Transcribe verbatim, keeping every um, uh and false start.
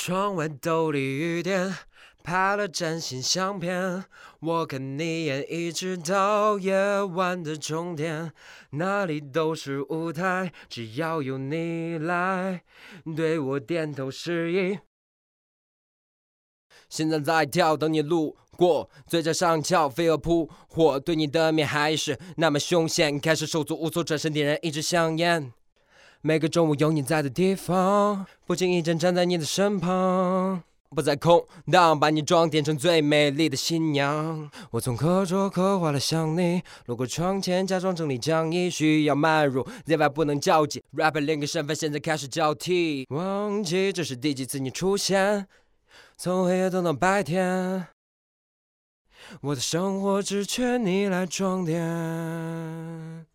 窗外兜里雨点，拍了张新相片，我看你演一直到夜晚的终点，哪里都是舞台，只要有你来对我点头示意。现在在跳，等你路过，嘴角上翘，飞蛾扑火，对你的面还是那么凶险，开始手足无措，转身点燃一支香烟。每个中午有你在的地方，不经意间站在你的身旁，不再空荡，把你装点成最美丽的新娘。我从课桌刻画了想你，路过窗前假装整理讲义，需要迈入 Z 外不能交集 rapper 两个身份现在开始交替，忘记这是第几次你出现，从黑夜等到白天，我的生活只缺你来装点。